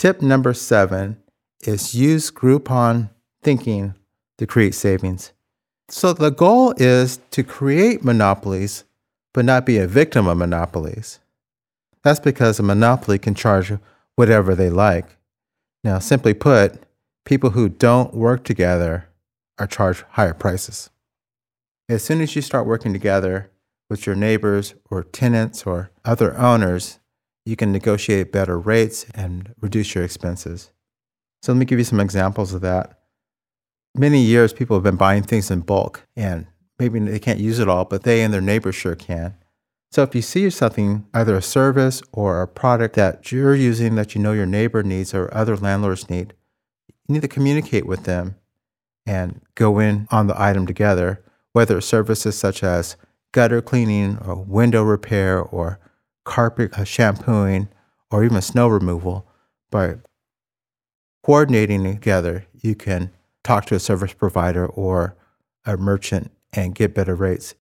Tip number 7 is use Groupon thinking to create savings. So the goal is to create monopolies, but not be a victim of monopolies. That's because a monopoly can charge whatever they like. Now, simply put, people who don't work together are charged higher prices. As soon as you start working together with your neighbors or tenants or other owners, you can negotiate better rates and reduce your expenses. So let me give you some examples of that. Many years, people have been buying things in bulk, and maybe they can't use it all, but they and their neighbors sure can. So if you see something, either a service or a product that you're using that you know your neighbor needs or other landlords need, you need to communicate with them and go in on the item together, whether it's services such as gutter cleaning or window repair or carpet shampooing or even snow removal. By coordinating together, you can talk to a service provider or a merchant and get better rates